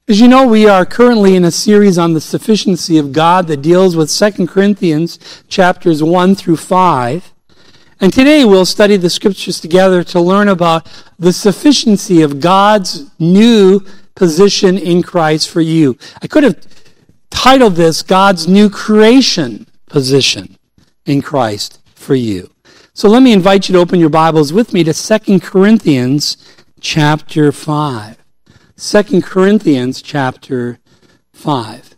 As you know, we are currently in a series on the sufficiency of God that deals with 2 Corinthians chapters 1 through 5. And today we'll study the scriptures together to learn about the sufficiency of God's new position in Christ for you. I could have titled this God's new creation position in Christ for you. So let me invite you to open your Bibles with me to 2 Corinthians chapter 5. 2 Corinthians chapter 5.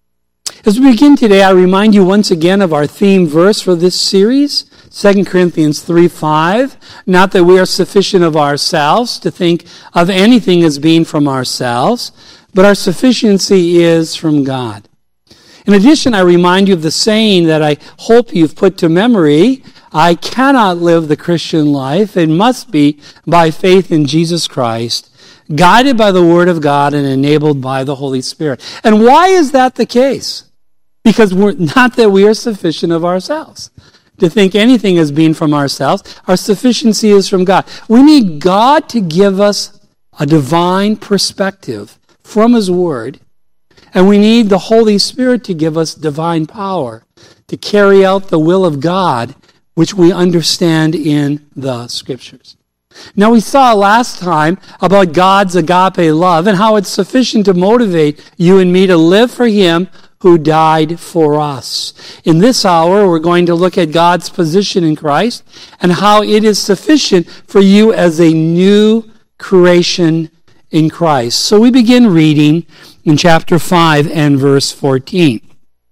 As we begin today, I remind you once again of our theme verse for this series, 2 Corinthians 3:5. Not that we are sufficient of ourselves to think of anything as being from ourselves, but our sufficiency is from God. In addition, I remind you of the saying that I hope you've put to memory: I cannot live the Christian life. It must be by faith in Jesus Christ, guided by the Word of God and enabled by the Holy Spirit. And why is that the case? Because not that we are sufficient of ourselves to think anything as being from ourselves. Our sufficiency is from God. We need God to give us a divine perspective from His Word, and we need the Holy Spirit to give us divine power to carry out the will of God, which we understand in the Scriptures. Now, we saw last time about God's agape love and how it's sufficient to motivate you and me to live for Him who died for us. In this hour, we're going to look at God's position in Christ and how it is sufficient for you as a new creation in Christ. So we begin reading in chapter 5 and verse 14.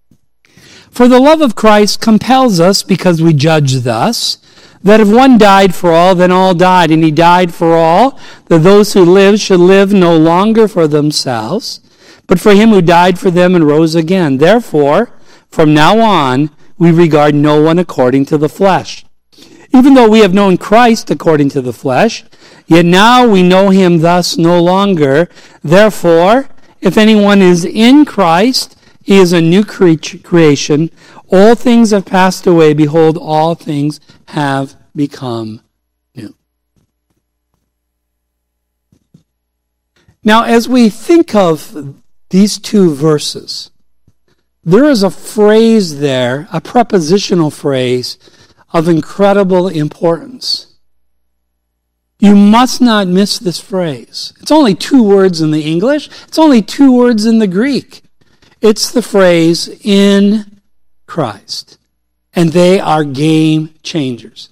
For the love of Christ compels us, because we judge thus, that if one died for all, then all died. And He died for all, that those who live should live no longer for themselves, but for Him who died for them and rose again. Therefore, from now on, we regard no one according to the flesh. Even though we have known Christ according to the flesh, yet now we know Him thus no longer. Therefore, if anyone is in Christ, he is a new creation. All things have passed away. Behold, all things have become new. Now, as we think of these two verses, there is a phrase there, a prepositional phrase of incredible importance. You must not miss this phrase. It's only 2 words in the English. It's only 2 words in the Greek. It's the phrase, in Christ. And they are game changers.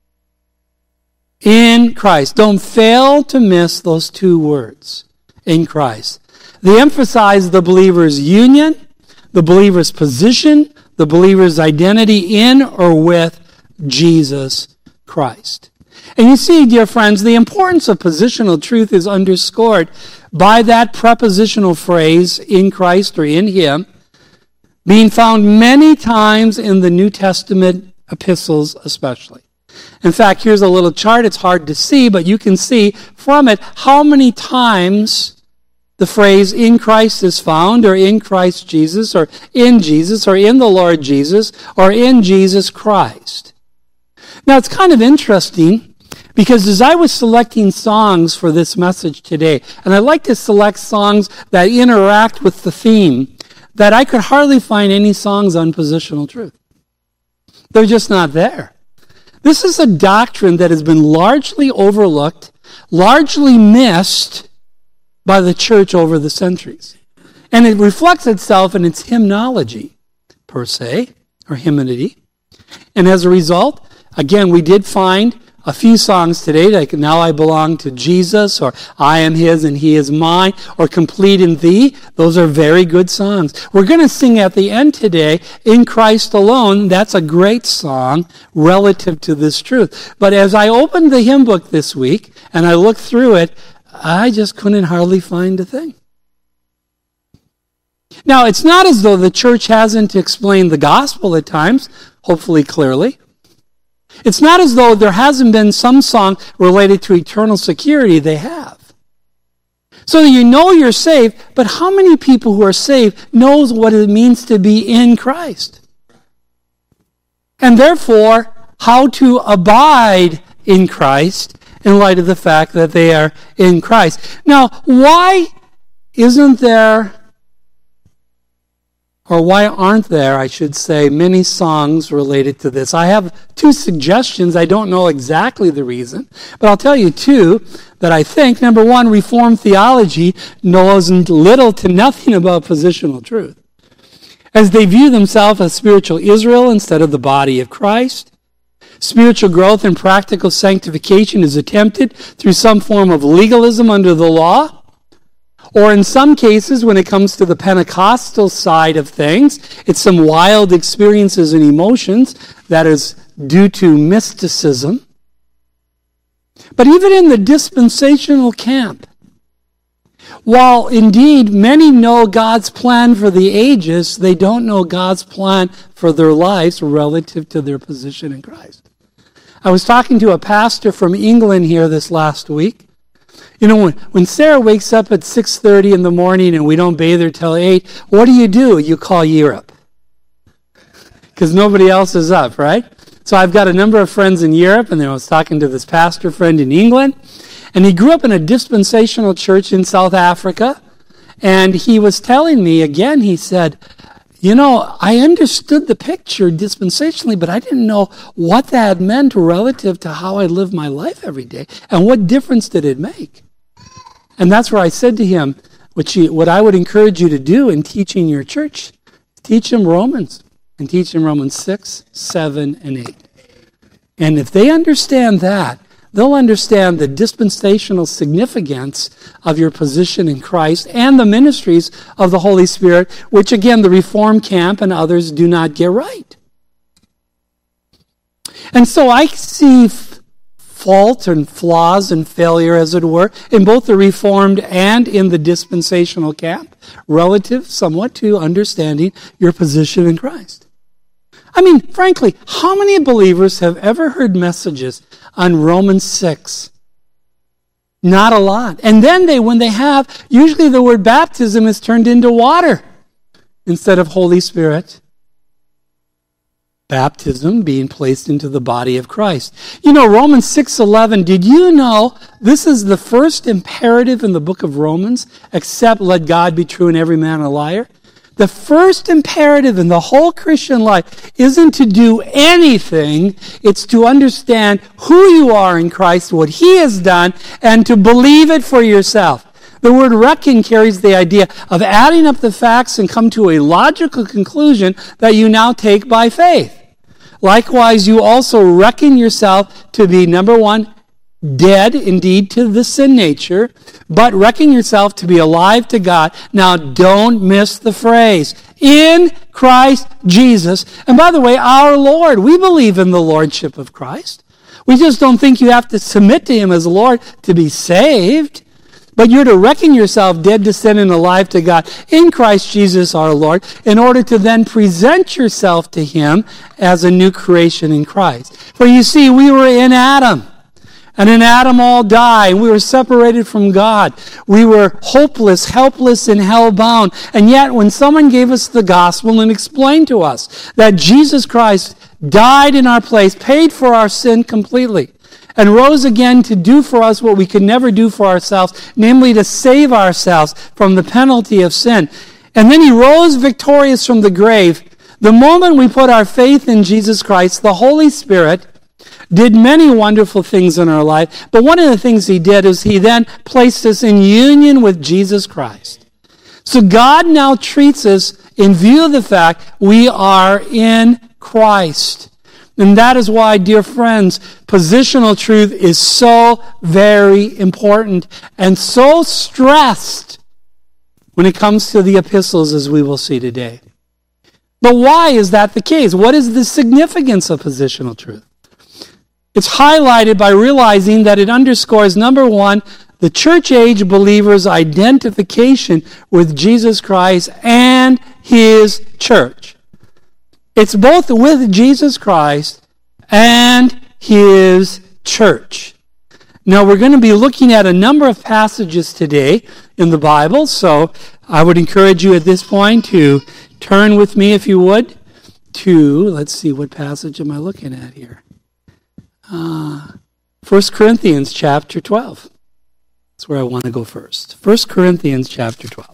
In Christ. Don't fail to miss those 2 words. In Christ. They emphasize the believer's union, the believer's position, the believer's identity in or with Jesus Christ. And you see, dear friends, the importance of positional truth is underscored by that prepositional phrase, in Christ or in Him, being found many times in the New Testament epistles especially. In fact, here's a little chart. It's hard to see, but you can see from it how many times the phrase in Christ is found, or in Christ Jesus, or in the Lord Jesus, or in Jesus Christ. Now, it's kind of interesting, because as I was selecting songs for this message today, and I like to select songs that interact with the theme, that I could hardly find any songs on positional truth. They're just not there. This is a doctrine that has been largely overlooked, largely missed by the church over the centuries. And it reflects itself in its hymnology, per se, or hymnody. And as a result, again, we did find a few songs today, like Now I Belong to Jesus, or I Am His and He is Mine, or Complete in Thee. Those are very good songs. We're going to sing at the end today, In Christ Alone. That's a great song relative to this truth. But as I opened the hymn book this week, and I looked through it, I just couldn't hardly find a thing. Now, it's not as though the church hasn't explained the gospel at times, hopefully clearly. It's not as though there hasn't been some song related to eternal security. They have. So that you know you're saved, but how many people who are saved knows what it means to be in Christ? And therefore, how to abide in Christ in light of the fact that they are in Christ. Now, why isn't there, or why aren't there, I should say, many songs related to this? I have two suggestions. I don't know exactly the reason, but I'll tell you two that I think. Number one, Reformed theology knows little to nothing about positional truth, as they view themselves as spiritual Israel instead of the body of Christ. Spiritual growth and practical sanctification is attempted through some form of legalism under the law, or in some cases, when it comes to the Pentecostal side of things, it's some wild experiences and emotions that is due to mysticism. But even in the dispensational camp, while indeed many know God's plan for the ages, they don't know God's plan for their lives relative to their position in Christ. I was talking to a pastor from England here this last week. You know, when Sarah wakes up at 6:30 in the morning and we don't bathe her till 8, what do? You call Europe. Because nobody else is up, right? So I've got a number of friends in Europe, and I was talking to this pastor friend in England, and he grew up in a dispensational church in South Africa, and he was telling me, again, he said, you know, I understood the picture dispensationally, but I didn't know what that meant relative to how I live my life every day, and what difference did it make? And that's where I said to him, what I would encourage you to do in teaching your church, teach them Romans, and teach them Romans 6, 7, and 8. And if they understand that, they'll understand the dispensational significance of your position in Christ and the ministries of the Holy Spirit, which again, the Reformed camp and others do not get right. And so I see fault and flaws and failure, as it were, in both the Reformed and in the dispensational camp, relative somewhat to understanding your position in Christ. I mean, frankly, how many believers have ever heard messages on Romans 6? Not a lot. And then when they have, usually the word baptism is turned into water instead of Holy Spirit. Baptism being placed into the body of Christ. You know, Romans 6:11, did you know this is the first imperative in the book of Romans, except let God be true and every man a liar? The first imperative in the whole Christian life isn't to do anything. It's to understand who you are in Christ, what He has done, and to believe it for yourself. The word reckon carries the idea of adding up the facts and come to a logical conclusion that you now take by faith. Likewise, you also reckon yourself to be, number one, dead indeed to the sin nature, but reckon yourself to be alive to God. Now, don't miss the phrase, in Christ Jesus. And by the way, our Lord, we believe in the Lordship of Christ. We just don't think you have to submit to Him as Lord to be saved. But you're to reckon yourself dead to sin and alive to God in Christ Jesus our Lord, in order to then present yourself to Him as a new creation in Christ. For you see, we were in Adam. And in Adam all died. We were separated from God. We were hopeless, helpless, and hell-bound. And yet, when someone gave us the gospel and explained to us that Jesus Christ died in our place, paid for our sin completely, and rose again to do for us what we could never do for ourselves, namely to save ourselves from the penalty of sin. And then He rose victorious from the grave. The moment we put our faith in Jesus Christ, the Holy Spirit did many wonderful things in our life, but one of the things He did is He then placed us in union with Jesus Christ. So God now treats us in view of the fact we are in Christ. And that is why, dear friends, positional truth is so very important and so stressed when it comes to the epistles, as we will see today. But why is that the case? What is the significance of positional truth? It's highlighted by realizing that it underscores, number one, the church age believer's identification with Jesus Christ and His church. It's both with Jesus Christ and His church. Now, we're going to be looking at a number of passages today in the Bible, so I would encourage you at this point to turn with me, if you would, to, let's see, what passage am I looking at here? 1 Corinthians chapter 12. That's where I want to go first. 1 Corinthians chapter 12.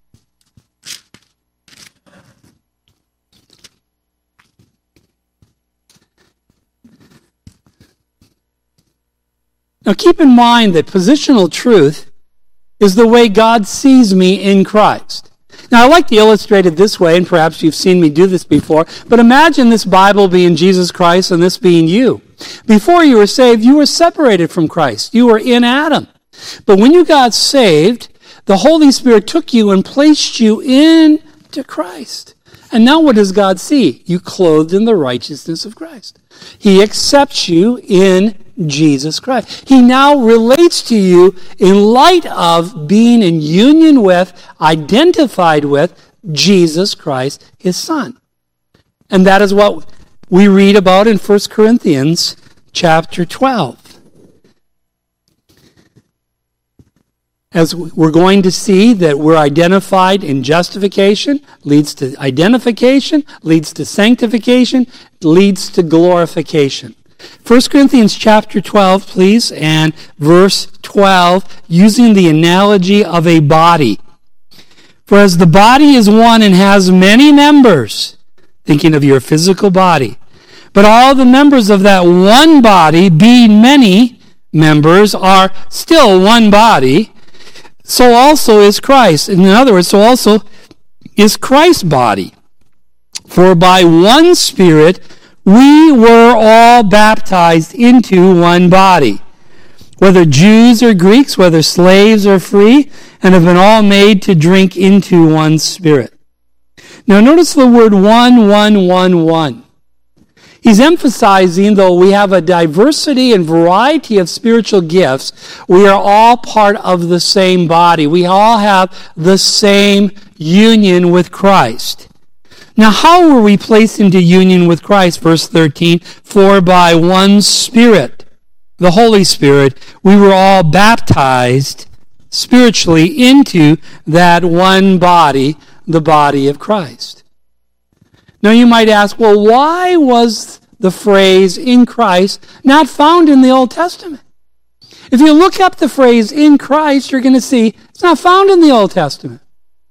Now keep in mind that positional truth is the way God sees me in Christ. Now I like to illustrate it this way, and perhaps you've seen me do this before, but imagine this Bible being Jesus Christ and this being you. Before you were saved, you were separated from Christ. You were in Adam. But when you got saved, the Holy Spirit took you and placed you into Christ. And now what does God see? You clothed in the righteousness of Christ. He accepts you in Jesus Christ. He now relates to you in light of being in union with, identified with Jesus Christ, his Son. And that is what we read about in 1 Corinthians chapter 12. As we're going to see that we're identified in justification, leads to identification, leads to sanctification, leads to glorification. 1 Corinthians chapter 12, please, and verse 12, using the analogy of a body. For as the body is one and has many members, thinking of your physical body, but all the members of that one body, being many members, are still one body, so also is Christ. In other words, so also is Christ's body. For by one Spirit we were all baptized into one body, whether Jews or Greeks, whether slaves or free, and have been all made to drink into one Spirit. Now notice the word one. He's emphasizing, though we have a diversity and variety of spiritual gifts, we are all part of the same body. We all have the same union with Christ. Now, how were we placed into union with Christ? Verse 13, for by one Spirit, the Holy Spirit, we were all baptized spiritually into that one body, the body of Christ. Now you might ask, well, why was the phrase in Christ not found in the Old Testament? If you look up the phrase in Christ, you're going to see it's not found in the Old Testament.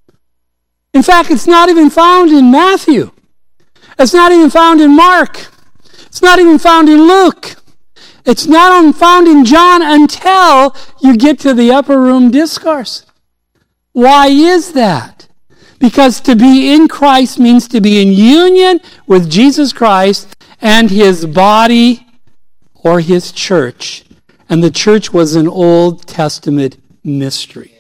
In fact, it's not even found in Matthew. It's not even found in Mark. It's not even found in Luke. It's not even found in John until you get to the upper room discourse. Why is that? Because to be in Christ means to be in union with Jesus Christ and his body or his church. And the church was an Old Testament mystery.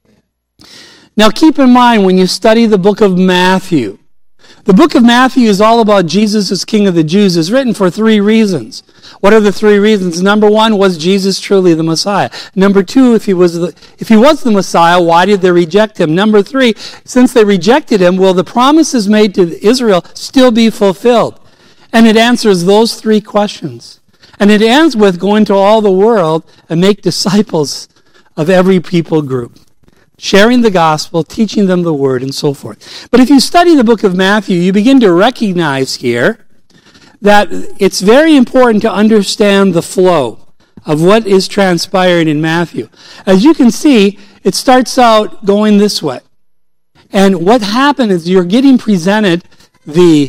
Now keep in mind when you study the book of Matthew, the book of Matthew is all about Jesus as King of the Jews. It's written for 3 reasons. What are the 3 reasons? Number 1, was Jesus truly the Messiah? Number 2, if he was the Messiah, why did they reject him? Number 3, since they rejected him, will the promises made to Israel still be fulfilled? And it answers those 3 questions. And it ends with going to all the world and make disciples of every people group, sharing the gospel, teaching them the word, and so forth. But if you study the book of Matthew, you begin to recognize here that it's very important to understand the flow of what is transpiring in Matthew. As you can see, it starts out going this way. And what happened is you're getting presented the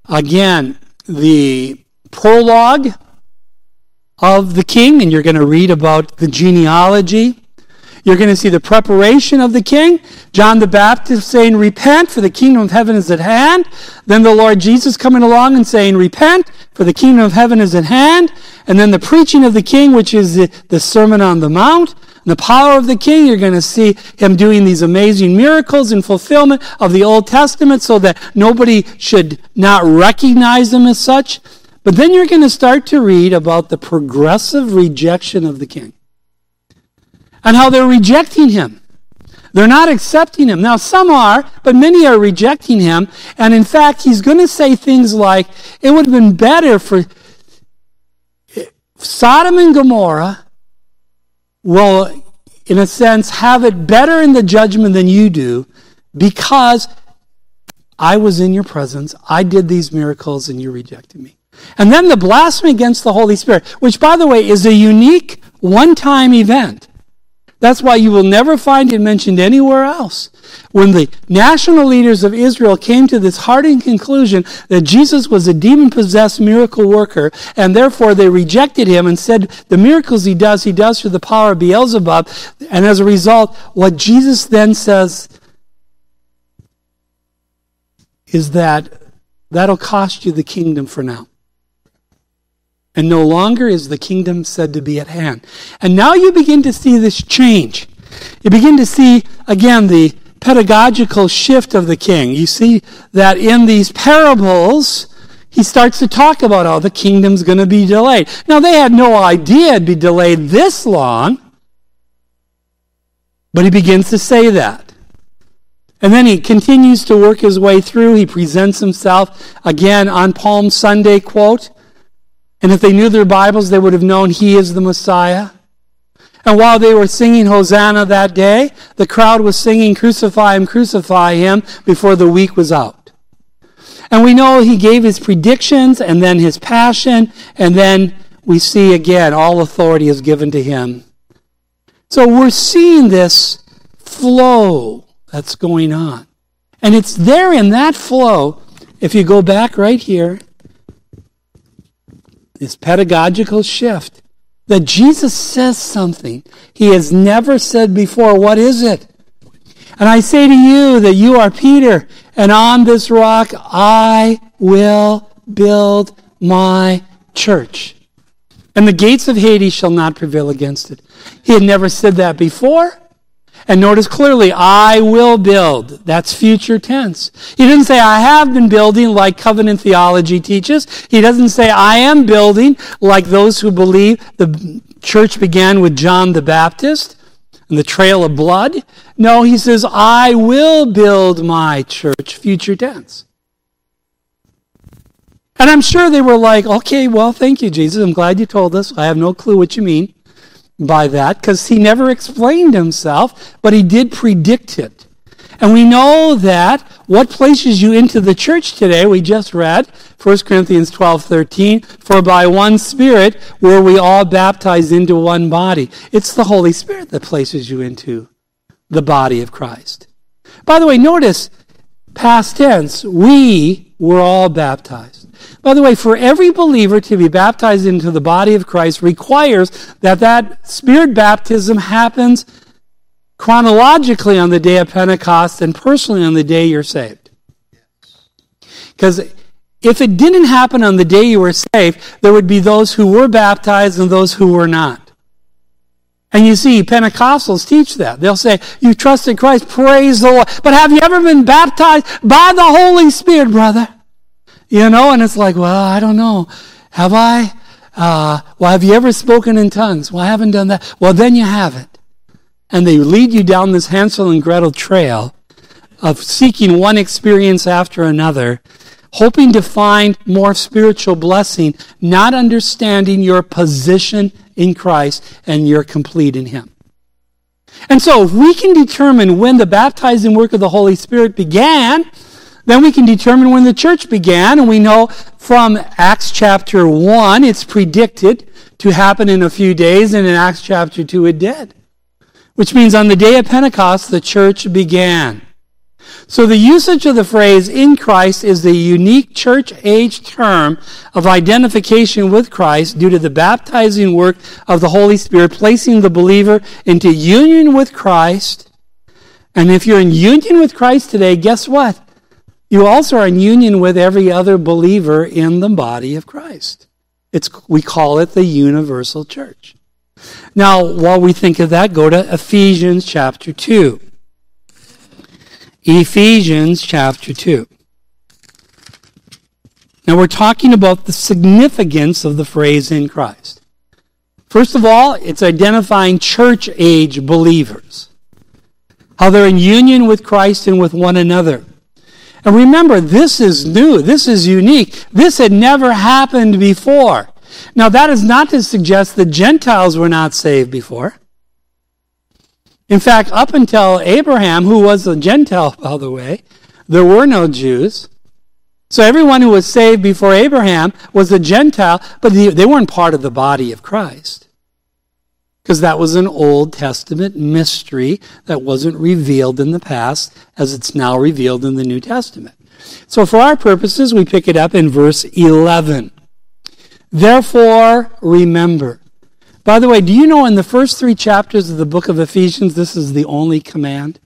prologue of the king, and you're going to read about the genealogy. You're going to see the preparation of the king. John the Baptist saying, repent, for the kingdom of heaven is at hand. Then the Lord Jesus coming along and saying, repent, for the kingdom of heaven is at hand. And then the preaching of the king, which is the Sermon on the Mount. And the power of the king, you're going to see him doing these amazing miracles in fulfillment of the Old Testament so that nobody should not recognize him as such. But then you're going to start to read about the progressive rejection of the king. And how they're rejecting him. They're not accepting him. Now, some are, but many are rejecting him. And in fact, he's going to say things like, it would have been better for Sodom and Gomorrah will, in a sense, have it better in the judgment than you do because I was in your presence, I did these miracles, and you rejected me. And then the blasphemy against the Holy Spirit, which, by the way, is a unique one-time event That's why you will never find it mentioned anywhere else. When the national leaders of Israel came to this hardened conclusion that Jesus was a demon-possessed miracle worker, and therefore they rejected him and said the miracles he does through the power of Beelzebub, and as a result, what Jesus then says is that'll cost you the kingdom for now. And no longer is the kingdom said to be at hand. And now you begin to see this change. You begin to see, again, the pedagogical shift of the king. You see that in these parables, he starts to talk about how the kingdom's going to be delayed. Now, they had no idea it'd be delayed this long, but he begins to say that. And then he continues to work his way through. He presents himself again on Palm Sunday, quote, and if they knew their Bibles, they would have known he is the Messiah. And while they were singing Hosanna that day, the crowd was singing Crucify Him before the week was out. And we know he gave his predictions and then his passion, and then we see again all authority is given to him. So we're seeing this flow that's going on. And it's there in that flow, if you go back right here, this pedagogical shift, that Jesus says something he has never said before. What is it? And I say to you that you are Peter, and on this rock I will build my church. And the gates of Hades shall not prevail against it. He had never said that before. And notice clearly, I will build. That's future tense. He didn't say, I have been building like covenant theology teaches. He doesn't say, I am building like those who believe the church began with John the Baptist and the trail of blood. No, he says, I will build my church, future tense. And I'm sure they were like, okay, well, thank you, Jesus. I'm glad you told us. I have no clue what you mean by that, because he never explained himself, but he did predict it. And we know that what places you into the church today, we just read 1 Corinthians 12:13, for by one Spirit were we all baptized into one body. It's the Holy Spirit that places you into the body of Christ. By the way, notice, past tense, we were all baptized. By the way, for every believer to be baptized into the body of Christ requires that Spirit baptism happens chronologically on the day of Pentecost and personally on the day you're saved. Because if it didn't happen on the day you were saved, there would be those who were baptized and those who were not. And you see, Pentecostals teach that. They'll say, you trusted Christ, praise the Lord. But have you ever been baptized by the Holy Spirit, brother? You know, and it's like, well, I don't know. Have I? Well, have you ever spoken in tongues? Well, I haven't done that. Well, then you haven't. And they lead you down this Hansel and Gretel trail of seeking one experience after another, hoping to find more spiritual blessing, not understanding your position in Christ and you're complete in Him. And so if we can determine when the baptizing work of the Holy Spirit began, then we can determine when the church began, and we know from Acts chapter 1, it's predicted to happen in a few days, and in Acts chapter 2 it did. Which means on the day of Pentecost, the church began. So the usage of the phrase in Christ is the unique church age term of identification with Christ due to the baptizing work of the Holy Spirit, placing the believer into union with Christ. And if you're in union with Christ today, guess what? You also are in union with every other believer in the body of Christ. We call it the universal church. Now, while we think of that, go to Ephesians chapter 2. Ephesians chapter 2. Now, we're talking about the significance of the phrase in Christ. First of all, it's identifying church age believers. How they're in union with Christ and with one another. And remember, this is new. This is unique. This had never happened before. Now, that is not to suggest that Gentiles were not saved before. In fact, up until Abraham, who was a Gentile, by the way, there were no Jews. So everyone who was saved before Abraham was a Gentile, but they weren't part of the body of Christ. because that was an Old Testament mystery that wasn't revealed in the past as it's now revealed in the New Testament. So for our purposes, we pick it up in verse 11. Therefore, remember. By the way, do you know in the first 3 chapters of the book of Ephesians, this is the only command?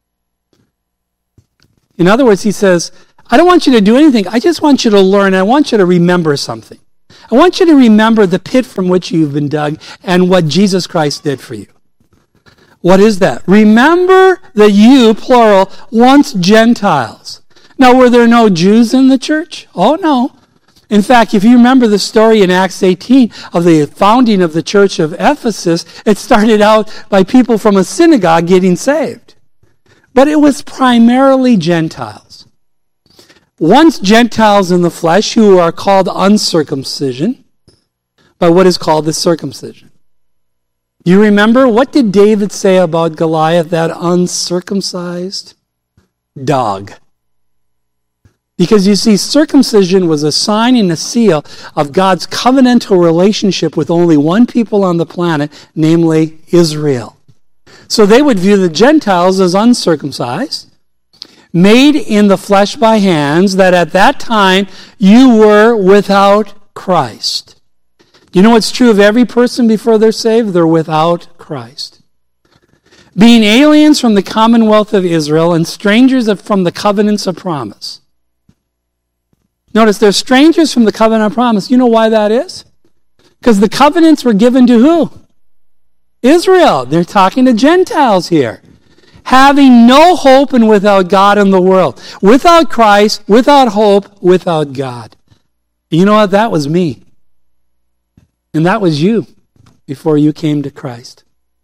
In other words, he says, I don't want you to do anything. I just want you to learn. I want you to remember something. I want you to remember the pit from which you've been dug and what Jesus Christ did for you. What is that? Remember that you, plural, once Gentiles. Now, were there no Jews in the church? Oh, no. In fact, if you remember the story in Acts 18 of the founding of the church of Ephesus, it started out by people from a synagogue getting saved. But it was primarily Gentiles. Once Gentiles in the flesh who are called uncircumcision by what is called the circumcision. You remember, what did David say about Goliath, that uncircumcised dog? Because you see, circumcision was a sign and a seal of God's covenantal relationship with only one people on the planet, namely Israel. So they would view the Gentiles as uncircumcised, made in the flesh by hands, that at that time you were without Christ. You know what's true of every person before they're saved? They're without Christ. Being aliens from the commonwealth of Israel and strangers from the covenants of promise. Notice, they're strangers from the covenant of promise. You know why that is? Because the covenants were given to who? Israel. They're talking to Gentiles here. Having no hope and without God in the world. Without Christ, without hope, without God. You know what? That was me. And that was you before you came to Christ.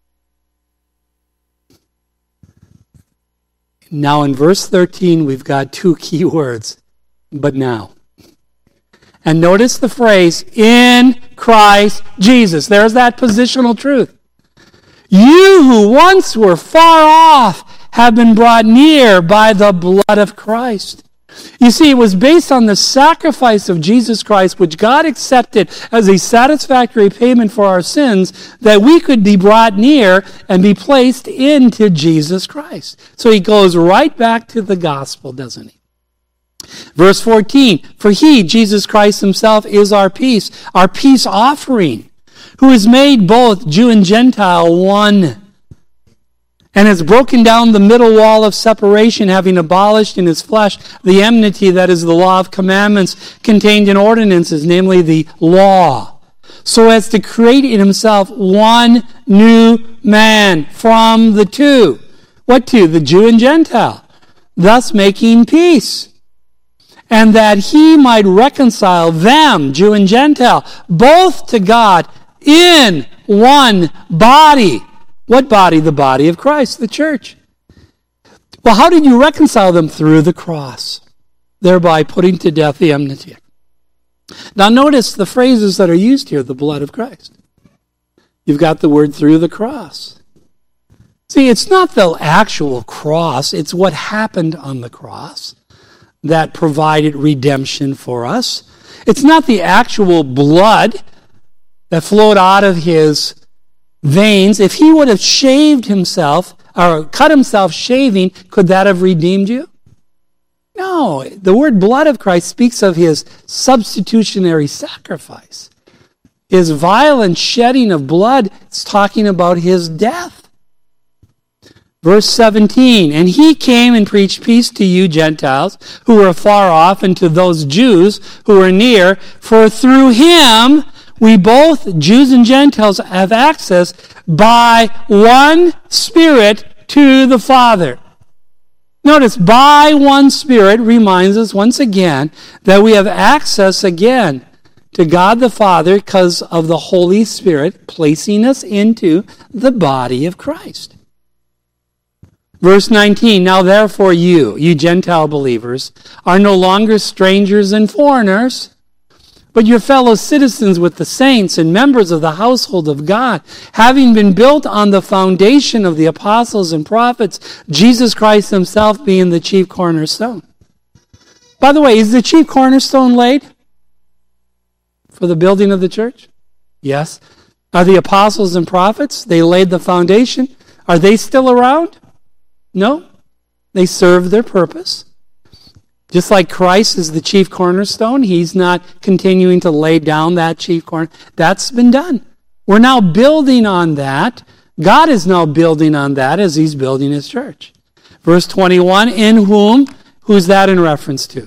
Now in verse 13, we've got 2 key words. But now. And notice the phrase, in Christ Jesus. There's that positional truth. You who once were far off have been brought near by the blood of Christ. You see, it was based on the sacrifice of Jesus Christ, which God accepted as a satisfactory payment for our sins, that we could be brought near and be placed into Jesus Christ. So he goes right back to the gospel, doesn't he? Verse 14, for he, Jesus Christ himself, is our peace offering, who has made both Jew and Gentile one, and has broken down the middle wall of separation, having abolished in his flesh the enmity, that is the law of commandments contained in ordinances, namely the law, so as to create in himself one new man from the two. What two? The Jew and Gentile, thus making peace. And that he might reconcile them, Jew and Gentile, both to God in one body. What body? The body of Christ, the church. Well, how did you reconcile them? Through the cross, thereby putting to death the enmity. Now notice the phrases that are used here, the blood of Christ. You've got the word through the cross. See, it's not the actual cross, it's what happened on the cross that provided redemption for us. It's not the actual blood that flowed out of his veins. If he would have shaved himself, or cut himself shaving, could that have redeemed you? No. The word blood of Christ speaks of his substitutionary sacrifice. His violent shedding of blood is talking about his death. Verse 17, and he came and preached peace to you Gentiles who were far off, and to those Jews who were near, for through him we both, Jews and Gentiles, have access by one Spirit to the Father. Notice, by one Spirit reminds us once again that we have access again to God the Father because of the Holy Spirit placing us into the body of Christ. Verse 19, now therefore you Gentile believers, are no longer strangers and foreigners, but your fellow citizens with the saints and members of the household of God, having been built on the foundation of the apostles and prophets, Jesus Christ himself being the chief cornerstone. By the way, is the chief cornerstone laid for the building of the church? Yes. Are the apostles and prophets? They laid the foundation. Are they still around? No. They serve their purpose. Just like Christ is the chief cornerstone, he's not continuing to lay down that chief corner. That's been done. We're now building on that. God is now building on that as he's building his church. Verse 21, in whom, who's that in reference to?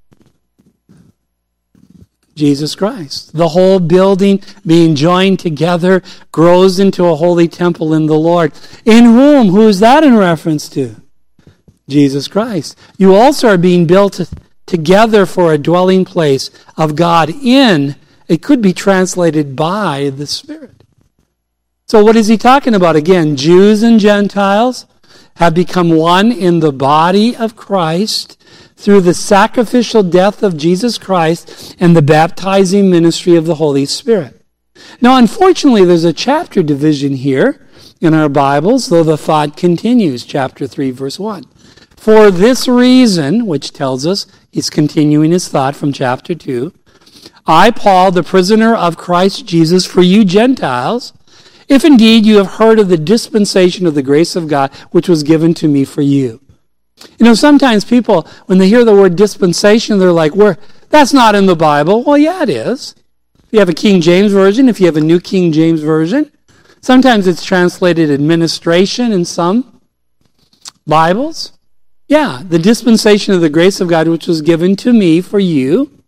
Jesus Christ. The whole building being joined together grows into a holy temple in the Lord. In whom, who's that in reference to? Jesus Christ. You also are being built together for a dwelling place of God in, it could be translated by the Spirit. So what is he talking about? Again, Jews and Gentiles have become one in the body of Christ through the sacrificial death of Jesus Christ and the baptizing ministry of the Holy Spirit. Now, unfortunately, there's a chapter division here in our Bibles, though the thought continues, chapter 3, verse 1. For this reason, which tells us he's continuing his thought from chapter 2, I, Paul, the prisoner of Christ Jesus, for you Gentiles, if indeed you have heard of the dispensation of the grace of God, which was given to me for you. You know, sometimes people, when they hear the word dispensation, they're like, that's not in the Bible. Well, yeah, it is. If you have a King James Version, if you have a New King James Version, sometimes it's translated administration in some Bibles. Yeah, the dispensation of the grace of God, which was given to me for you,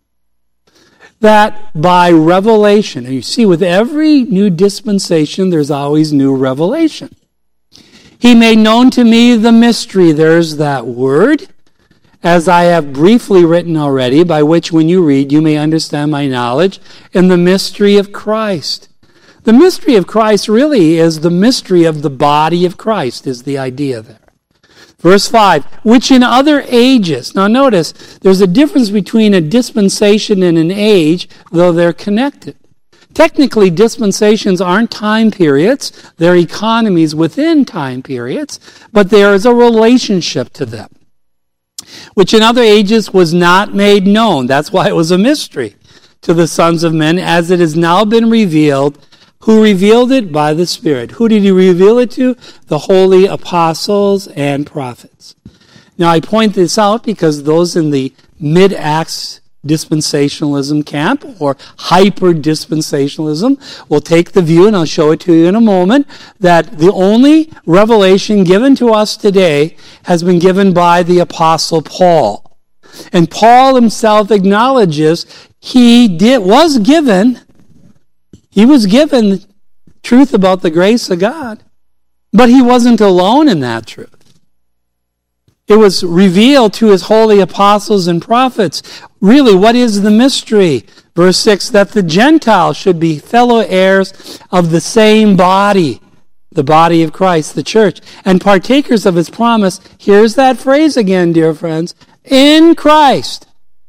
that by revelation, and you see with every new dispensation, there's always new revelation. He made known to me the mystery, there's that word, as I have briefly written already, by which when you read, you may understand my knowledge, in the mystery of Christ. The mystery of Christ really is the mystery of the body of Christ, is the idea there. Verse 5, which in other ages, now notice, there's a difference between a dispensation and an age, though they're connected. Technically, dispensations aren't time periods, they're economies within time periods, but there is a relationship to them, which in other ages was not made known. That's why it was a mystery to the sons of men, as it has now been revealed. Who revealed it? By the Spirit. Who did he reveal it to? The holy apostles and prophets. Now I point this out because those in the mid-Acts dispensationalism camp or hyper-dispensationalism will take the view, and I'll show it to you in a moment, that the only revelation given to us today has been given by the Apostle Paul. And Paul himself acknowledges he was given truth about the grace of God, but he wasn't alone in that truth. It was revealed to his holy apostles and prophets. Really, what is the mystery? Verse 6, that the Gentiles should be fellow heirs of the same body, the body of Christ, the church, and partakers of his promise. Here's that phrase again, dear friends, in Christ.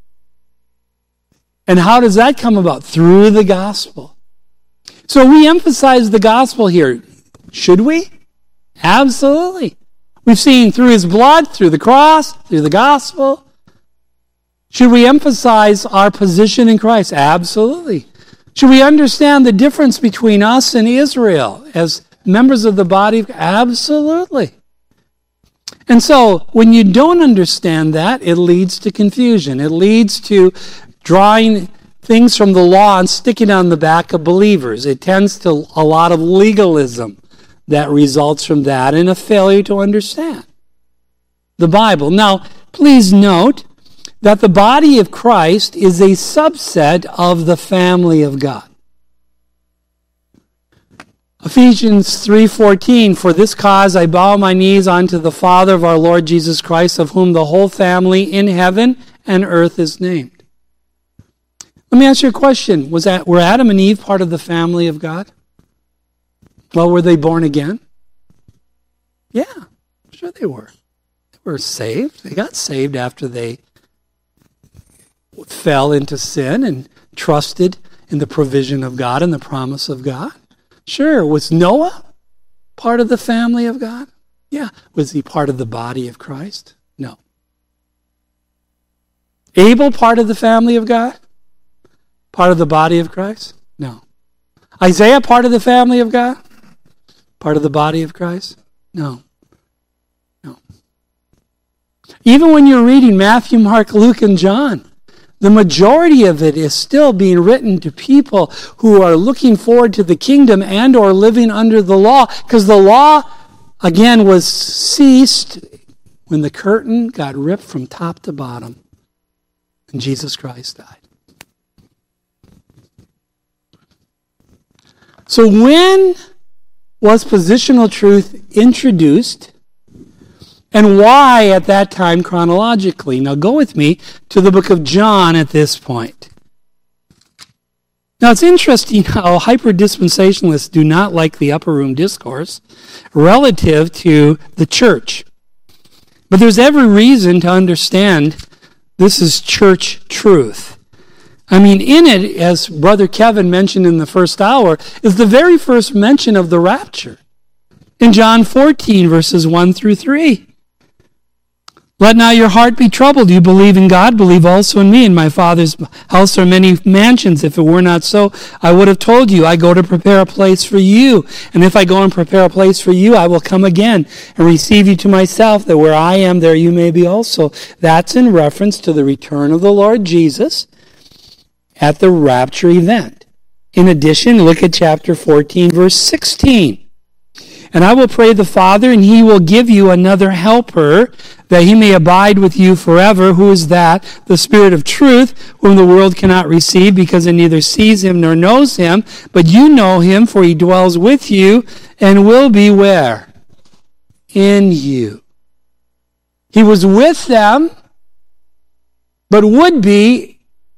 And how does that come about? Through the gospel. So we emphasize the gospel here. Should we? Absolutely. We've seen through his blood, through the cross, through the gospel. Should we emphasize our position in Christ? Absolutely. Should we understand the difference between us and Israel as members of the body? Absolutely. And so when you don't understand that, it leads to confusion. It leads to drawing things from the law and sticking on the back of believers. It tends to a lot of legalism that results from that and a failure to understand the Bible. Now, please note that the body of Christ is a subset of the family of God. Ephesians 3:14, for this cause I bow my knees unto the Father of our Lord Jesus Christ, of whom the whole family in heaven and earth is named. Let me ask you a question. Were Adam and Eve part of the family of God? Well, were they born again? Yeah, sure they were. They were saved. They got saved after they fell into sin and trusted in the provision of God and the promise of God. Sure. Was Noah part of the family of God? Yeah. Was he part of the body of Christ? No. Abel part of the family of God? Part of the body of Christ? No. Isaiah part of the family of God? Part of the body of Christ? No. No. Even when you're reading Matthew, Mark, Luke, and John, the majority of it is still being written to people who are looking forward to the kingdom and or living under the law. Because the law, again, was ceased when the curtain got ripped from top to bottom and Jesus Christ died. So when was positional truth introduced, and why at that time chronologically? Now go with me to the book of John at this point. Now it's interesting how hyper-dispensationalists do not like the upper room discourse relative to the church. But there's every reason to understand this is church truth. I mean, in it, as Brother Kevin mentioned in the first hour, is the very first mention of the rapture. In John 14, verses 1 through 3. Let not your heart be troubled. You believe in God, believe also in me. In my Father's house are many mansions. If it were not so, I would have told you. I go to prepare a place for you. And if I go and prepare a place for you, I will come again and receive you to myself, that where I am, there you may be also. That's in reference to the return of the Lord Jesus at the rapture event. In addition, look at chapter 14, verse 16. And I will pray the Father, and he will give you another helper, that he may abide with you forever. Who is that? The Spirit of truth, whom the world cannot receive, because it neither sees him nor knows him. But you know him, for he dwells with you, and will be where? In you. He was with them, but would be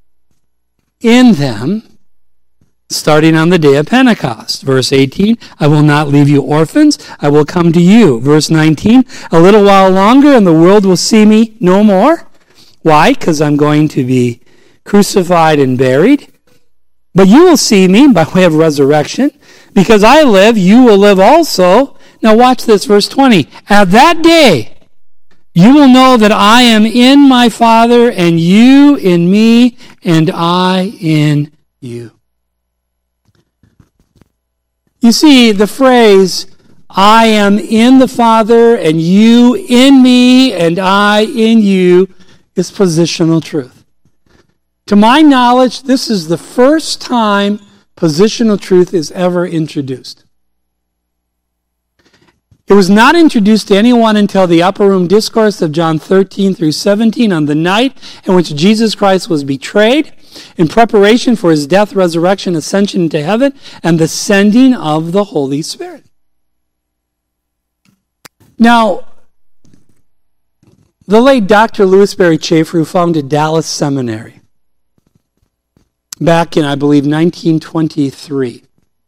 in them, starting on the day of Pentecost. Verse 18, I will not leave you orphans, I will come to you. Verse 19, a little while longer and the world will see me no more. Why? Because I'm going to be crucified and buried. But you will see me by way of resurrection. Because I live, you will live also. Now watch this, verse 20. At that day, you will know that I am in my Father, and you in me, and I in you. You see, the phrase, I am in the Father, and you in me, and I in you, is positional truth. To my knowledge, this is the first time positional truth is ever introduced. It was not introduced to anyone until the upper room discourse of John 13 through 17 on the night in which Jesus Christ was betrayed in preparation for his death, resurrection, ascension into heaven, and the sending of the Holy Spirit. Now, the late Dr. Louis Berry Chafer, who founded Dallas Seminary back in, I believe, 1923,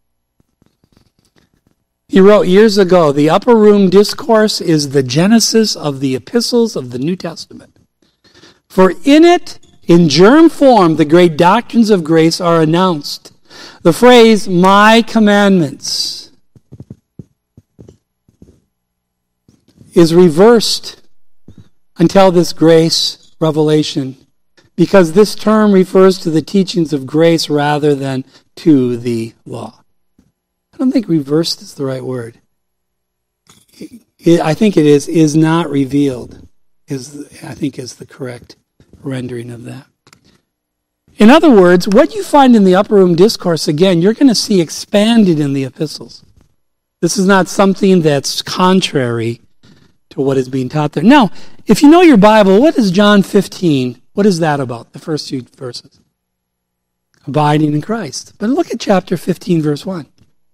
he wrote years ago, the upper room discourse is the genesis of the epistles of the New Testament. For in it, in germ form, the great doctrines of grace are announced. The phrase, my commandments, is reversed until this grace revelation, because this term refers to the teachings of grace rather than to the law. I don't think reversed is the right word. I think it is not revealed, I think is the correct rendering of that. In other words, what you find in the upper room discourse, again, you're going to see expanded in the epistles. This is not something that's contrary to what is being taught there. Now, if you know your Bible, what is John 15? What is that about, the first few verses? Abiding in Christ. But look at chapter 15, verse 1.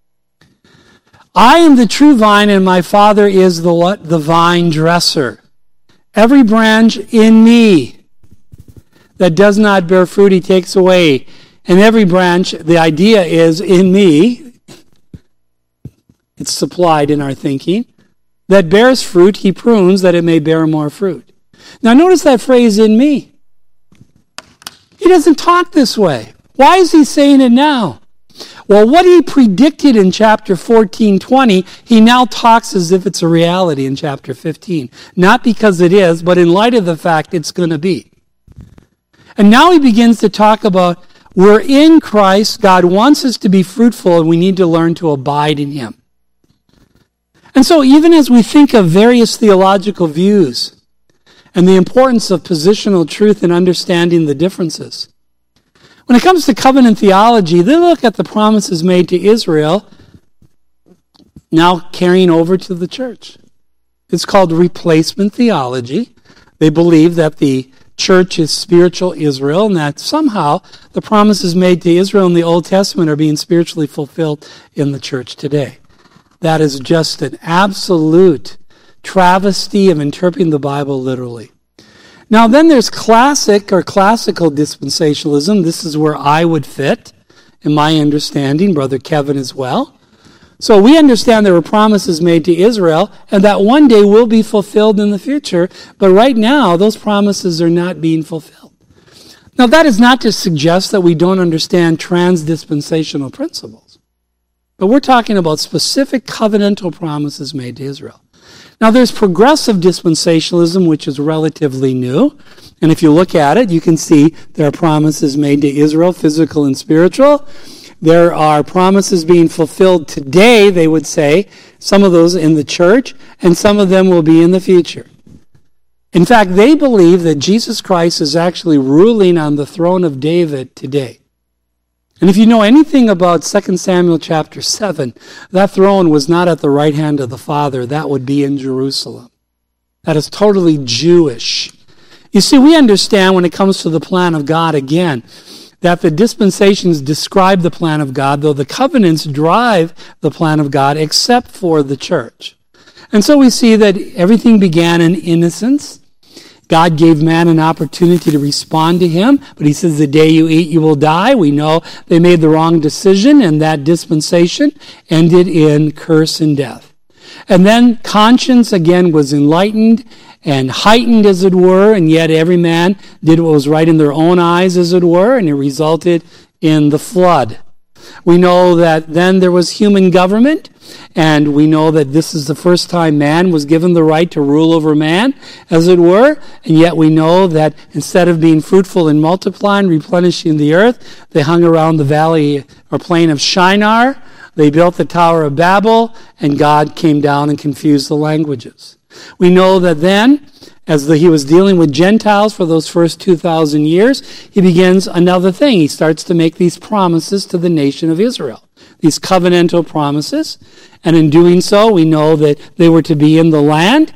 I am the true vine, and my Father is the what? The vine dresser. Every branch in me that does not bear fruit, he takes away. And every branch, the idea is in me, it's supplied in our thinking, that bears fruit, he prunes that it may bear more fruit. Now notice that phrase, in me. He doesn't talk this way. Why is he saying it now? Well, what he predicted in chapter 14:20, he now talks as if it's a reality in chapter 15. Not because it is, but in light of the fact it's going to be. And now he begins to talk about We're in Christ. God wants us to be fruitful, and we need to learn to abide in him. And so even as we think of various theological views and the importance of positional truth and understanding the differences, when it comes to covenant theology, they look at the promises made to Israel now carrying over to the church. It's called replacement theology. They believe that the church is spiritual Israel and that somehow the promises made to Israel in the Old Testament are being spiritually fulfilled in the church today. That is just an absolute travesty of interpreting the Bible literally. Now then there's classic or classical dispensationalism. This is where I would fit, in my understanding, Brother Kevin as well. So we understand there were promises made to Israel and that one day will be fulfilled in the future, but right now those promises are not being fulfilled. Now that is not to suggest that we don't understand transdispensational principles. But we're talking about specific covenantal promises made to Israel. Now, there's progressive dispensationalism, which is relatively new. And if you look at it, you can see there are promises made to Israel, physical and spiritual. There are promises being fulfilled today, they would say, some of those in the church, and some of them will be in the future. In fact, they believe that Jesus Christ is actually ruling on the throne of David today. And if you know anything about 2 Samuel chapter 7, that throne was not at the right hand of the Father. That would be in Jerusalem. That is totally Jewish. You see, we understand when it comes to the plan of God, again, that the dispensations describe the plan of God, though the covenants drive the plan of God, except for the church. And so we see that everything began in innocence. God gave man an opportunity to respond to him, but he says, the day you eat, you will die. We know they made the wrong decision, and that dispensation ended in curse and death. And then conscience, again, was enlightened and heightened, as it were, and yet every man did what was right in their own eyes, as it were, and it resulted in the flood. We know that then there was human government, and we know that this is the first time man was given the right to rule over man, as it were, and yet we know that instead of being fruitful and multiplying, replenishing the earth, they hung around the valley or plain of Shinar, they built the Tower of Babel, and God came down and confused the languages. We know that then, as he was dealing with Gentiles for those first 2,000 years, he begins another thing. He starts to make these promises to the nation of Israel, these covenantal promises. And in doing so, we know that they were to be in the land.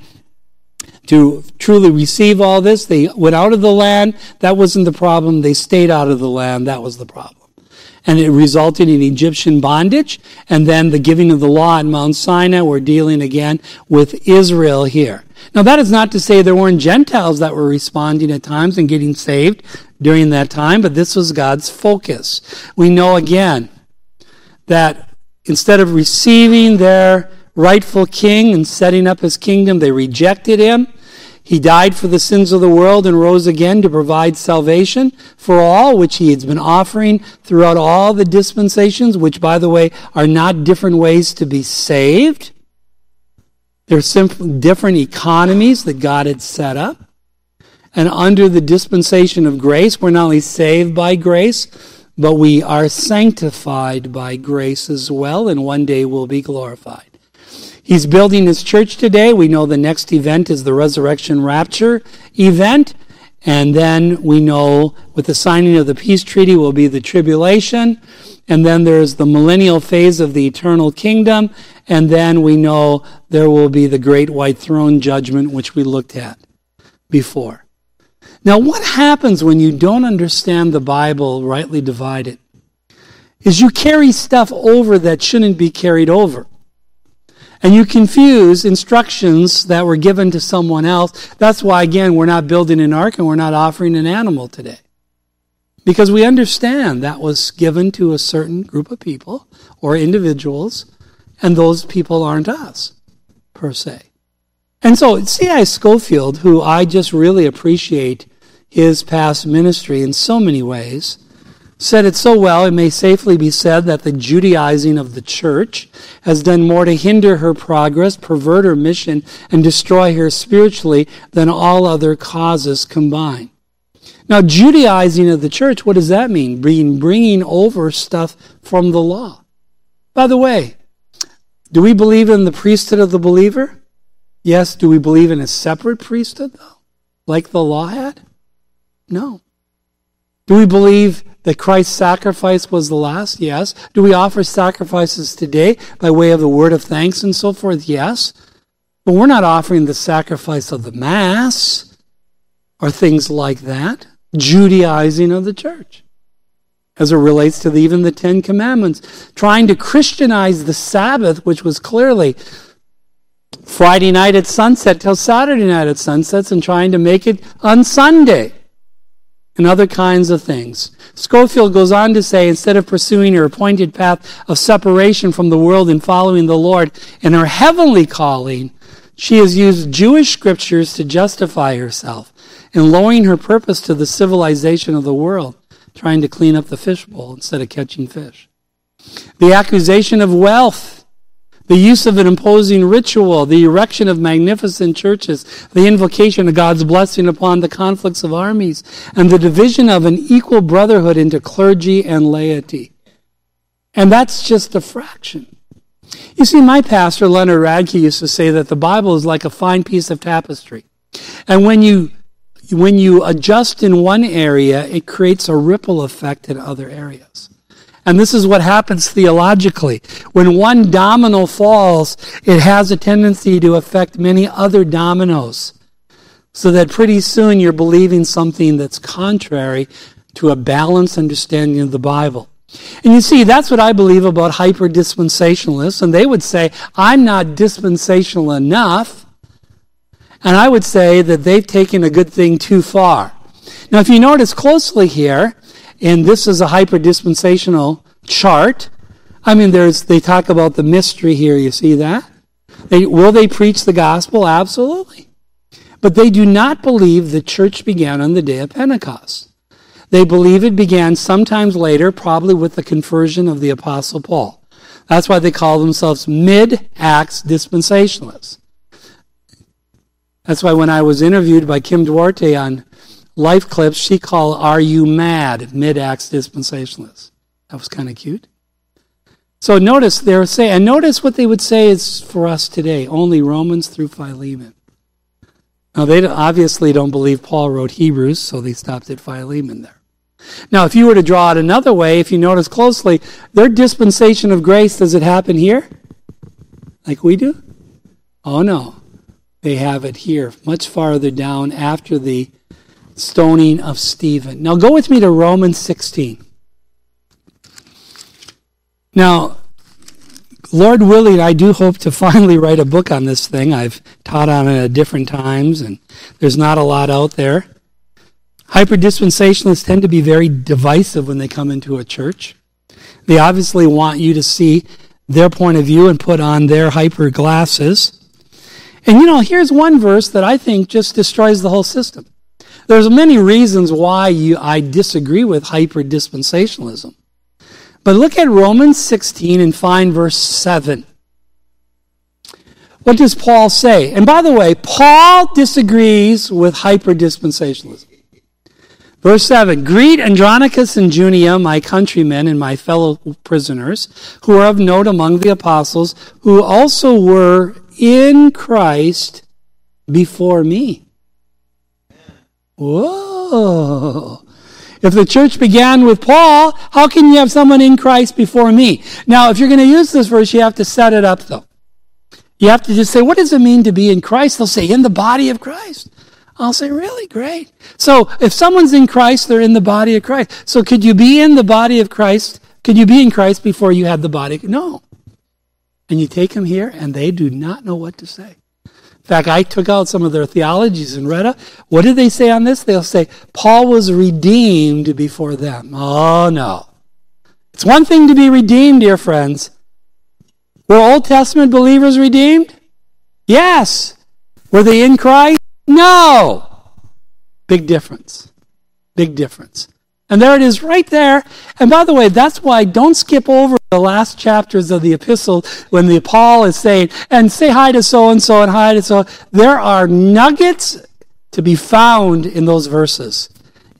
To truly receive all this, they went out of the land. That wasn't the problem. They stayed out of the land. That was the problem. And it resulted in Egyptian bondage. And then the giving of the law at Mount Sinai. We're dealing again with Israel here. Now, that is not to say there weren't Gentiles that were responding at times and getting saved during that time, but this was God's focus. We know again that instead of receiving their rightful king and setting up his kingdom, they rejected him. He died for the sins of the world and rose again to provide salvation for all, which he has been offering throughout all the dispensations, which, by the way, are not different ways to be saved. They're simply different economies that God had set up. And under the dispensation of grace, we're not only saved by grace, but we are sanctified by grace as well, and one day we'll be glorified. He's building his church today. We know the next event is the resurrection rapture event. And then we know with the signing of the peace treaty will be the tribulation. And then there's the millennial phase of the eternal kingdom. And then we know there will be the great white throne judgment, which we looked at before. Now, what happens when you don't understand the Bible rightly divided is you carry stuff over that shouldn't be carried over. And you confuse instructions that were given to someone else. That's why, again, we're not building an ark and we're not offering an animal today. Because we understand that was given to a certain group of people or individuals, and those people aren't us, per se. And so C.I. Scofield, who I just really appreciate his past ministry in so many ways, said it so well, it may safely be said that the Judaizing of the church has done more to hinder her progress, pervert her mission, and destroy her spiritually than all other causes combined. Now, Judaizing of the church, what does that mean? Bringing over stuff from the law. By the way, do we believe in the priesthood of the believer? Yes. Do we believe in a separate priesthood, though, like the law had? No. Do we believe that Christ's sacrifice was the last? Yes. Do we offer sacrifices today by way of the word of thanks and so forth? Yes. But we're not offering the sacrifice of the Mass or things like that. Judaizing of the church as it relates to even the Ten Commandments. Trying to Christianize the Sabbath, which was clearly Friday night at sunset till Saturday night at sunsets, and trying to make it on Sunday. And other kinds of things. Scofield goes on to say, instead of pursuing her appointed path of separation from the world and following the Lord in her heavenly calling, she has used Jewish scriptures to justify herself in lowering her purpose to the civilization of the world, trying to clean up the fishbowl instead of catching fish. The accusation of wealth, the use of an imposing ritual, the erection of magnificent churches, the invocation of God's blessing upon the conflicts of armies, and the division of an equal brotherhood into clergy and laity. And that's just a fraction. You see, my pastor, Leonard Radke, used to say that the Bible is like a fine piece of tapestry. And when you adjust in one area, it creates a ripple effect in other areas. And this is what happens theologically. When one domino falls, it has a tendency to affect many other dominoes. So that pretty soon you're believing something that's contrary to a balanced understanding of the Bible. And you see, that's what I believe about hyper-dispensationalists. And they would say, I'm not dispensational enough. And I would say that they've taken a good thing too far. Now, if you notice closely here, and this is a hyper-dispensational chart. I mean, they talk about the mystery here. You see that? Will they preach the gospel? Absolutely. But they do not believe the church began on the day of Pentecost. They believe it began sometimes later, probably with the conversion of the Apostle Paul. That's why they call themselves mid-Acts dispensationalists. That's why when I was interviewed by Kim Duarte on Life Clips, she called Are You Mad? Mid-Acts dispensationalists. That was kind of cute. So notice they're saying, and notice what they would say is for us today, only Romans through Philemon. Now they obviously don't believe Paul wrote Hebrews, so they stopped at Philemon there. Now if you were to draw it another way, if you notice closely, their dispensation of grace, does it happen here? Like we do? Oh no. They have it here, much farther down after the stoning of Stephen. Now go with me to Romans 16. Now, Lord willing, I do hope to finally write a book on this thing. I've taught on it at different times, and there's not a lot out there. Hyper-dispensationalists tend to be very divisive when they come into a church. They obviously want you to see their point of view and put on their hyper glasses. And here's one verse that I think just destroys the whole system. There's many reasons why I disagree with hyper-dispensationalism. But look at Romans 16 and find verse 7. What does Paul say? And by the way, Paul disagrees with hyper-dispensationalism. Verse 7, Greet Andronicus and Junia, my countrymen and my fellow prisoners, who are of note among the apostles, who also were in Christ before me. Whoa. If the church began with Paul, how can you have someone in Christ before me? Now, if you're going to use this verse, you have to set it up, though. You have to just say, what does it mean to be in Christ? They'll say, in the body of Christ. I'll say, really? Great. So, if someone's in Christ, they're in the body of Christ. So, could you be in the body of Christ? Could you be in Christ before you had the body? No. And you take them here, and they do not know what to say. In fact, I took out some of their theologies and read it. What did they say on this? They'll say, Paul was redeemed before them. Oh, no. It's one thing to be redeemed, dear friends. Were Old Testament believers redeemed? Yes. Were they in Christ? No. Big difference. Big difference. And there it is right there. And by the way, that's why don't skip over the last chapters of the epistle when the Paul is saying, and say hi to so-and-so and hi to so. There are nuggets to be found in those verses.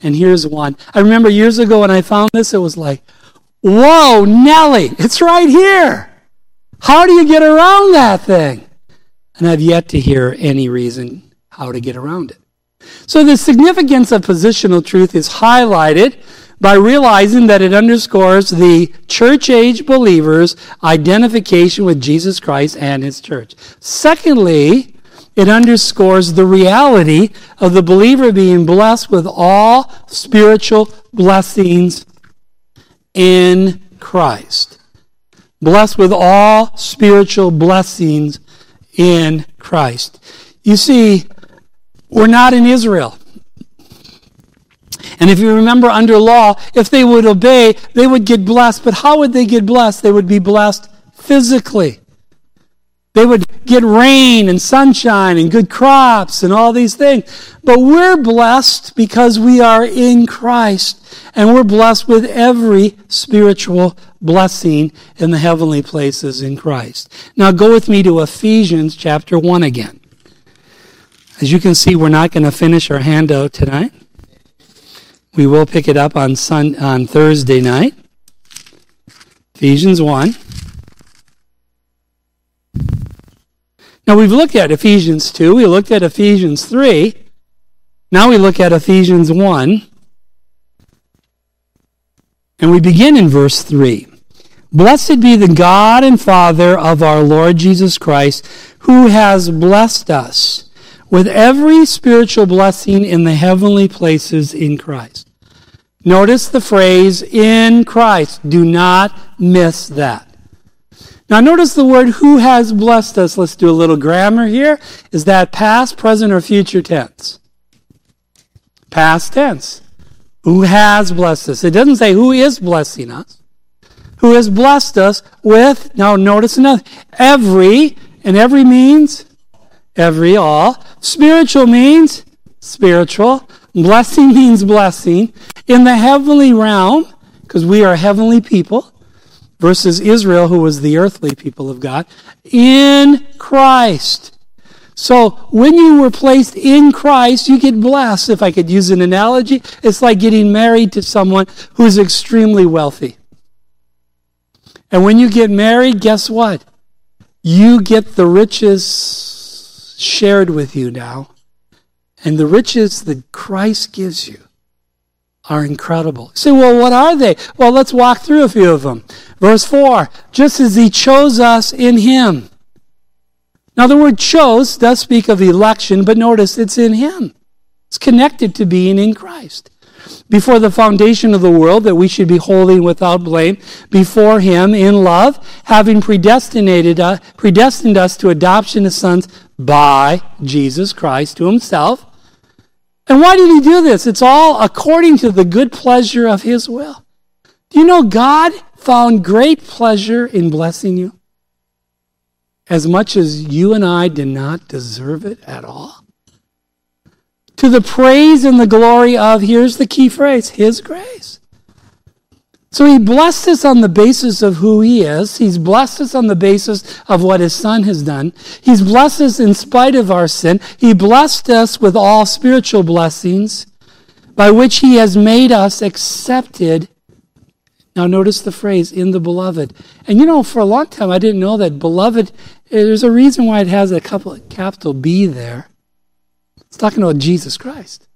And here's one. I remember years ago when I found this, it was like, whoa, Nelly, it's right here. How do you get around that thing? And I've yet to hear any reason how to get around it. So the significance of positional truth is highlighted by realizing that it underscores the church-age believer's identification with Jesus Christ and his church. Secondly, it underscores the reality of the believer being blessed with all spiritual blessings in Christ. Blessed with all spiritual blessings in Christ. You see, we're not in Israel. And if you remember under law, if they would obey, they would get blessed. But how would they get blessed? They would be blessed physically. They would get rain and sunshine and good crops and all these things. But we're blessed because we are in Christ. And we're blessed with every spiritual blessing in the heavenly places in Christ. Now go with me to Ephesians chapter 1 again. As you can see, we're not going to finish our handout tonight. We will pick it up on Thursday night. Ephesians 1. Now we've looked at Ephesians 2. We looked at Ephesians 3. Now we look at Ephesians 1. And we begin in verse 3. Blessed be the God and Father of our Lord Jesus Christ, who has blessed us with every spiritual blessing in the heavenly places in Christ. Notice the phrase, in Christ. Do not miss that. Now notice the word, who has blessed us. Let's do a little grammar here. Is that past, present, or future tense? Past tense. Who has blessed us? It doesn't say who is blessing us. Who has blessed us with, now notice another, every, and every means every, all. Spiritual means spiritual. Blessing means blessing. In the heavenly realm, because we are heavenly people, versus Israel, who was the earthly people of God, in Christ. So when you were placed in Christ, you get blessed. If I could use an analogy, it's like getting married to someone who's extremely wealthy. And when you get married, guess what? You get the riches shared with you now. And the riches that Christ gives you are incredible. You say, well, what are they? Well, let's walk through a few of them. Verse 4, just as he chose us in him. Now, the word chose does speak of election, but notice it's in him. It's connected to being in Christ. Before the foundation of the world, that we should be holy and without blame before him in love, having predestined us to adoption as sons by Jesus Christ to himself. And why did he do this? It's all according to the good pleasure of his will. Do you know God found great pleasure in blessing you? As much as you and I did not deserve it at all. To the praise and the glory of, here's the key phrase, his grace. So he blessed us on the basis of who he is. He's blessed us on the basis of what his son has done. He's blessed us in spite of our sin. He blessed us with all spiritual blessings by which he has made us accepted. Now notice the phrase, in the beloved. And you know, for a long time I didn't know that beloved, there's a reason why it has a capital B there. It's talking about Jesus Christ.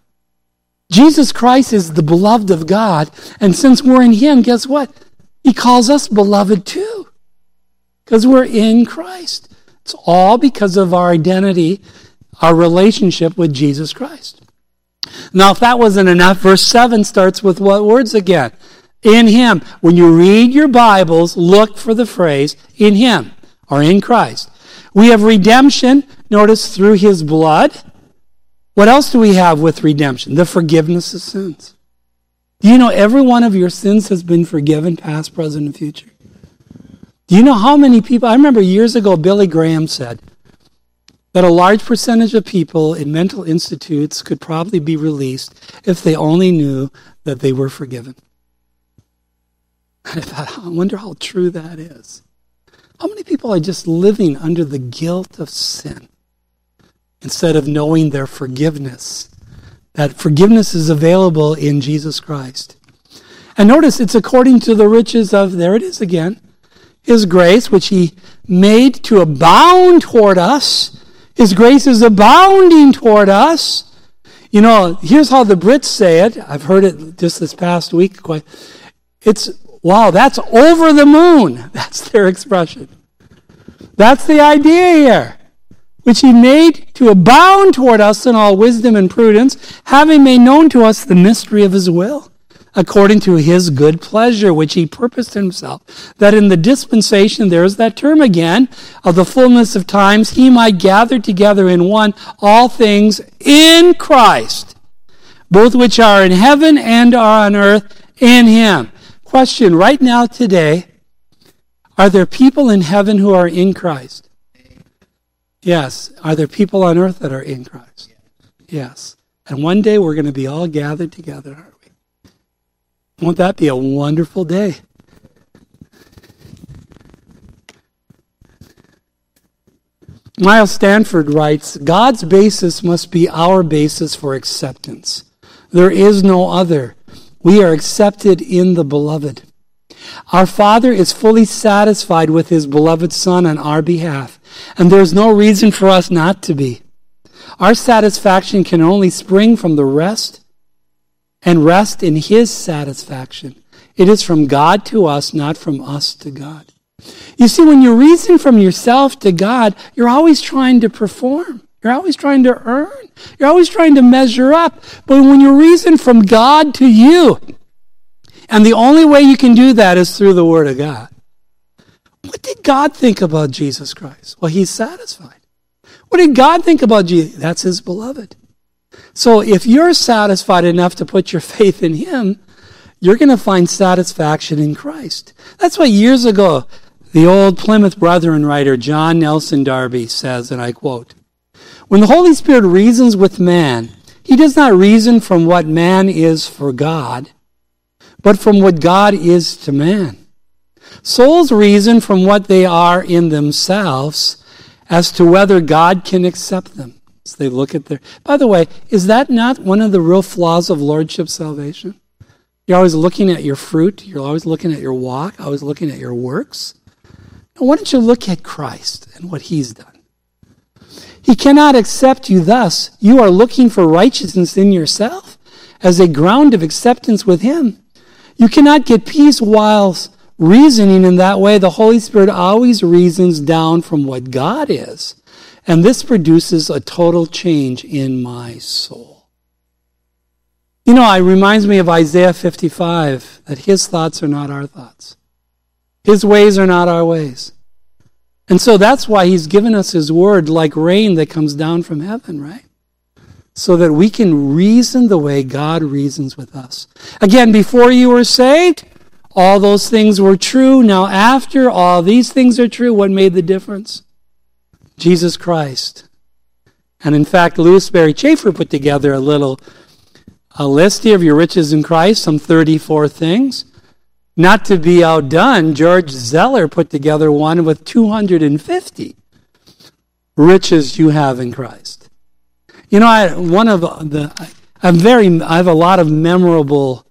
Jesus Christ is the beloved of God. And since we're in him, guess what? He calls us beloved too. Because we're in Christ. It's all because of our identity, our relationship with Jesus Christ. Now, if that wasn't enough, verse 7 starts with what words again? In him. When you read your Bibles, look for the phrase, in him, or in Christ. We have redemption, notice, through his blood. What else do we have with redemption? The forgiveness of sins. Do you know every one of your sins has been forgiven, past, present, and future? Do you know how many people, I remember years ago, Billy Graham said that a large percentage of people in mental institutes could probably be released if they only knew that they were forgiven. And I thought, I wonder how true that is. How many people are just living under the guilt of sin instead of knowing their forgiveness That forgiveness is available in Jesus Christ. And notice it's according to the riches of, there it is again, His grace, which He made to abound toward us. His grace is abounding toward us. You know, here's how the Brits say it. I've heard it just this past week. It's, wow, that's over the moon. That's their expression. That's the idea here. Which He made to abound toward us in all wisdom and prudence, having made known to us the mystery of His will, according to His good pleasure, which He purposed Himself, that in the dispensation, there's that term again, of the fullness of times, He might gather together in one all things in Christ, both which are in heaven and are on earth in Him. Question, right now today, are there people in heaven who are in Christ? Yes. Are there people on earth that are in Christ? Yes. And one day we're going to be all gathered together, aren't we? Won't that be a wonderful day? Miles Stanford writes, God's basis must be our basis for acceptance. There is no other. We are accepted in the Beloved. Our Father is fully satisfied with His beloved Son on our behalf, and there's no reason for us not to be. Our satisfaction can only spring from the rest in His satisfaction. It is from God to us, not from us to God. You see, when you reason from yourself to God, you're always trying to perform. You're always trying to earn. You're always trying to measure up. But when you reason from God to you, and the only way you can do that is through the Word of God. What did God think about Jesus Christ? Well, He's satisfied. What did God think about Jesus? That's His beloved. So if you're satisfied enough to put your faith in Him, you're going to find satisfaction in Christ. That's why years ago, the old Plymouth Brethren writer John Nelson Darby says, and I quote, "When the Holy Spirit reasons with man, He does not reason from what man is for God, but from what God is to man. Souls reason from what they are in themselves as to whether God can accept them." So they look at their... By the way, is that not one of the real flaws of Lordship salvation? You're always looking at your fruit. You're always looking at your walk. Always looking at your works. Now, why don't you look at Christ and what He's done? He cannot accept you thus. You are looking for righteousness in yourself as a ground of acceptance with Him. You cannot get peace whilst reasoning in that way. The Holy Spirit always reasons down from what God is. And this produces a total change in my soul. You know, it reminds me of Isaiah 55, that His thoughts are not our thoughts. His ways are not our ways. And so that's why He's given us His Word like rain that comes down from heaven, right? So that we can reason the way God reasons with us. Again, before you were saved, all those things were true. Now after all these things are true, what made the difference? Jesus Christ. And in fact, Louis Berry Chafer put together a list here of your riches in Christ, some 34 things. Not to be outdone, George Zeller put together one with 250 riches you have in Christ. You know, I have a lot of memorable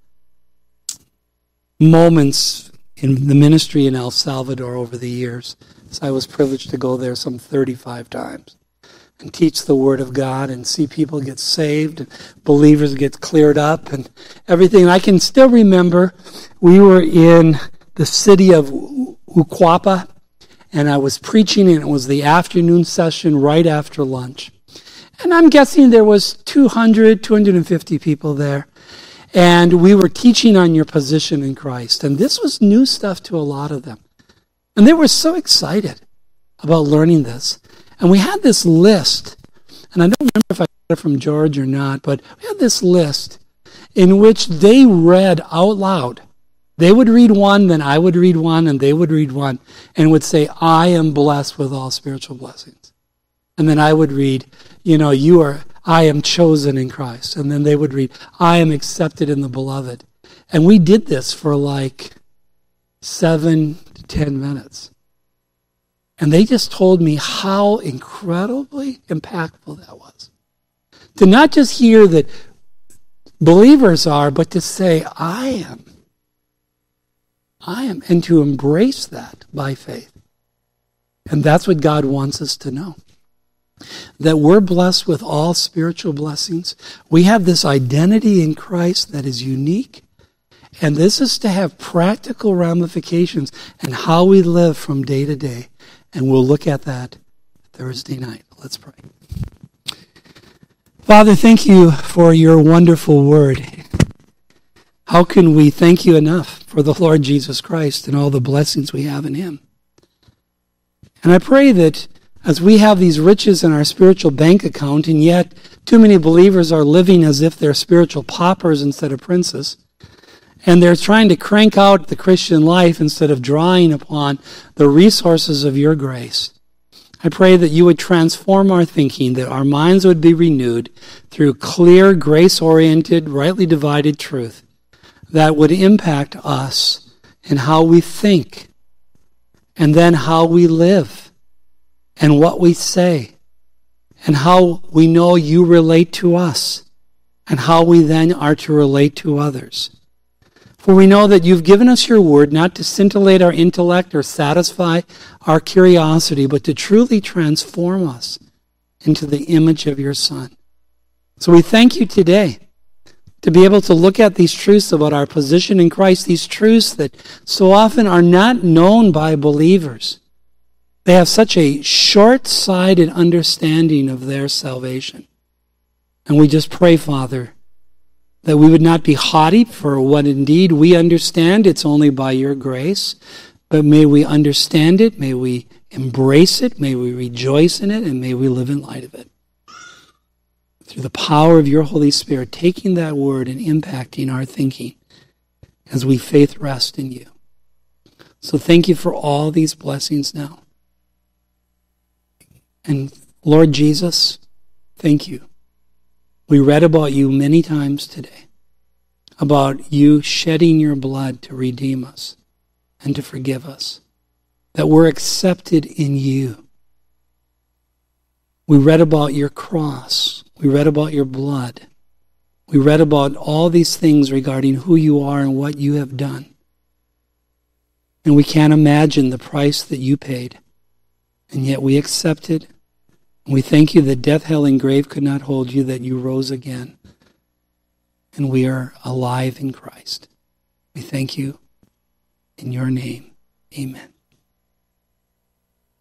moments in the ministry in El Salvador over the years. So I was privileged to go there some 35 times and teach the Word of God and see people get saved and believers get cleared up and everything. I can still remember we were in the city of Ucuapa and I was preaching and it was the afternoon session right after lunch. And I'm guessing there was 250 people there. And we were teaching on your position in Christ. And this was new stuff to a lot of them. And they were so excited about learning this. And we had this list, and I don't remember if I got it from George or not, but we had this list in which they read out loud. They would read one, then I would read one, and they would read one, and would say, "I am blessed with all spiritual blessings." And then I would read, I am chosen in Christ. And then they would read, "I am accepted in the Beloved." And we did this for like 7 to 10 minutes. And they just told me how incredibly impactful that was. To not just hear that believers are, but to say, I am, and to embrace that by faith. And that's what God wants us to know. That we're blessed with all spiritual blessings. We have this identity in Christ that is unique. And this is to have practical ramifications in how we live from day to day. And we'll look at that Thursday night. Let's pray. Father, thank you for your wonderful word. How can we thank you enough for the Lord Jesus Christ and all the blessings we have in him? And I pray that as we have these riches in our spiritual bank account, and yet too many believers are living as if they're spiritual paupers instead of princes, and they're trying to crank out the Christian life instead of drawing upon the resources of your grace. I pray that you would transform our thinking, that our minds would be renewed through clear, grace-oriented, rightly divided truth that would impact us in how we think, and then how we live, and what we say, and how we know you relate to us, and how we then are to relate to others. For we know that you've given us your word not to scintillate our intellect or satisfy our curiosity, but to truly transform us into the image of your Son. So we thank you today to be able to look at these truths about our position in Christ, these truths that so often are not known by believers. They have such a short-sighted understanding of their salvation. And we just pray, Father, that we would not be haughty for what indeed we understand. It's only by your grace. But may we understand it, may we embrace it, may we rejoice in it, and may we live in light of it. Through the power of your Holy Spirit, taking that word and impacting our thinking as we faith rest in you. So thank you for all these blessings now. And Lord Jesus, thank you. We read about you many times today, about you shedding your blood to redeem us and to forgive us, that we're accepted in you. We read about your cross. We read about your blood. We read about all these things regarding who you are and what you have done. And we can't imagine the price that you paid. And yet we accepted. And we thank you that death, hell, and grave could not hold you, that you rose again. And we are alive in Christ. We thank you in your name. Amen.